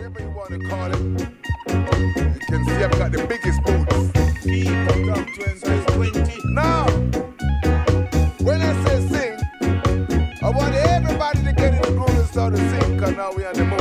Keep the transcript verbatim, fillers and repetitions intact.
whatever you want to call it. You can see I've got the biggest boots. Keep top twenty. Now, when I say sing, I want everybody to get in the groove and start to sing, because now we on the